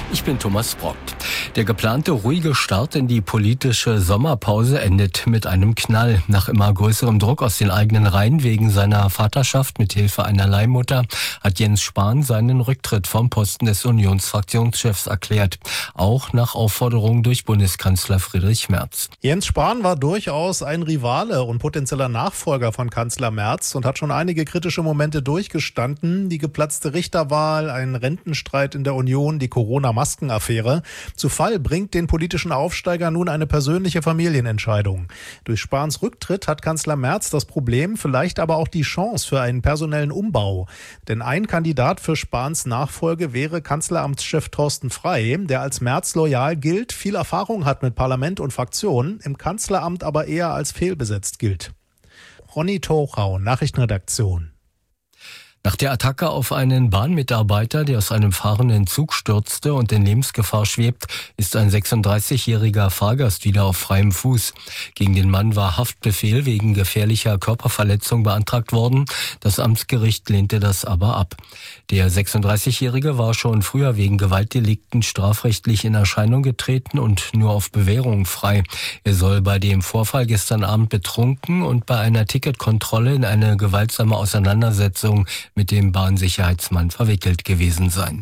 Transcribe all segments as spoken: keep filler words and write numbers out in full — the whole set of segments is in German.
Ich bin Thomas Brock. Der geplante ruhige Start in die politische Sommerpause endet mit einem Knall. Nach immer größerem Druck aus den eigenen Reihen wegen seiner Vaterschaft mit Hilfe einer Leihmutter hat Jens Spahn seinen Rücktritt vom Posten des Unionsfraktionschefs erklärt. Auch nach Aufforderung durch Bundeskanzler Friedrich Merz. Jens Spahn war durchaus ein Rivale und potenzieller Nachfolger von Kanzler Merz und hat schon einige kritische Momente durchgestanden. Die geplatzte Richterwahl, ein Rentenstreit in der Union, die Corona-Maskenaffäre. Zu Fall bringt den politischen Aufsteiger nun eine persönliche Familienentscheidung. Durch Spahns Rücktritt hat Kanzler Merz das Problem, vielleicht aber auch die Chance für einen personellen Umbau. Denn ein Kandidat für Spahns Nachfolge wäre Kanzleramtschef Thorsten Frey, der als Merz loyal gilt, viel Erfahrung hat mit Parlament und Fraktionen, im Kanzleramt aber eher als fehlbesetzt gilt. Ronny Tochau, Nachrichtenredaktion. Nach der Attacke auf einen Bahnmitarbeiter, der aus einem fahrenden Zug stürzte und in Lebensgefahr schwebt, ist ein sechsunddreißigjähriger Fahrgast wieder auf freiem Fuß. Gegen den Mann war Haftbefehl wegen gefährlicher Körperverletzung beantragt worden. Das Amtsgericht lehnte das aber ab. Der sechsunddreißigjährige war schon früher wegen Gewaltdelikten strafrechtlich in Erscheinung getreten und nur auf Bewährung frei. Er soll bei dem Vorfall gestern Abend betrunken und bei einer Ticketkontrolle in eine gewaltsame Auseinandersetzung mit dem Bahnsicherheitsmann verwickelt gewesen sein.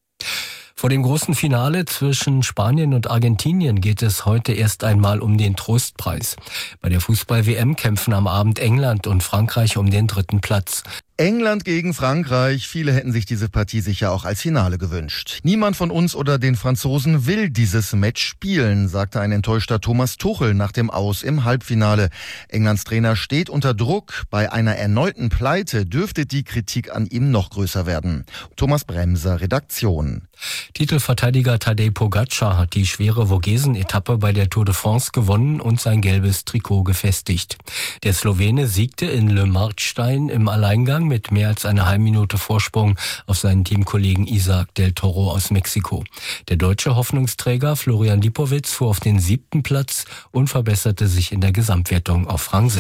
Vor dem großen Finale zwischen Spanien und Argentinien geht es heute erst einmal um den Trostpreis. Bei der Fußball-W M kämpfen am Abend England und Frankreich um den dritten Platz. England gegen Frankreich. Viele hätten sich diese Partie sicher auch als Finale gewünscht. Niemand von uns oder den Franzosen will dieses Match spielen, sagte ein enttäuschter Thomas Tuchel nach dem Aus im Halbfinale. Englands Trainer steht unter Druck. Bei einer erneuten Pleite dürfte die Kritik an ihm noch größer werden. Thomas Bremser, Redaktion. Titelverteidiger Tadej Pogacar hat die schwere Vogesen-Etappe bei der Tour de France gewonnen und sein gelbes Trikot gefestigt. Der Slowene siegte in Le Markstein im Alleingang mit mehr als einer halben Minute Vorsprung auf seinen Teamkollegen Isaac del Toro aus Mexiko. Der deutsche Hoffnungsträger Florian Lipowitz fuhr auf den siebten Platz und verbesserte sich in der Gesamtwertung auf Rang sechs.